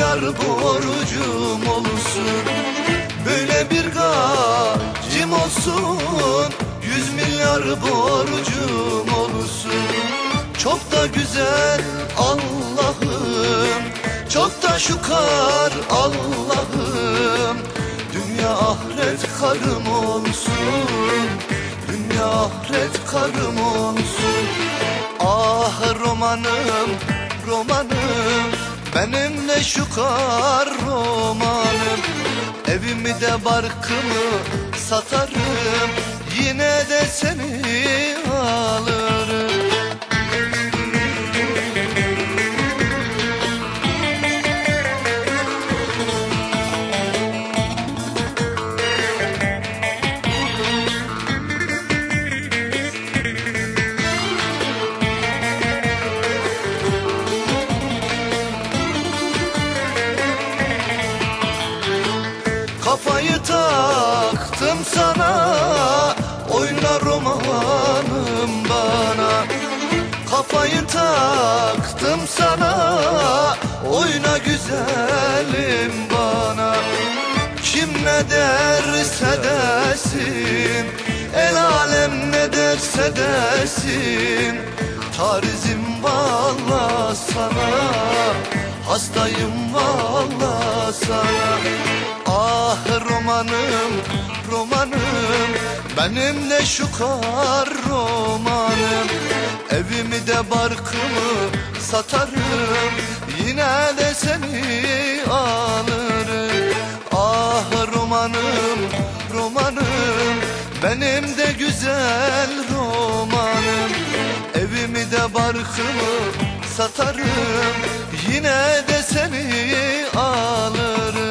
milyar borcum olsun. Böyle bir gacım olsun, 100 milyar borcum olsun. Çok da güzel Allah'ım, çok da şükür Allah'ım. Dünya ahiret karım olsun, dünya ahiret karım olsun. Ah romanım, romanım, benim ne şükür romanım. Evimi de barkımı satarım, yine de seni alırım. Kafayı taktım sana, oyna romanım bana. Kafayı taktım sana, oyna güzelim bana. Kim ne derse desin, el alem ne derse desin, tarzım valla sana, hastayım valla sana. Ah romanım, romanım, benim ne şükür romanım. Evimi de barkımı satarım, yine de seni alırım. Ah romanım, romanım, benim de güzel romanım. Evimi de barkımı satarım, yine de seni alırım.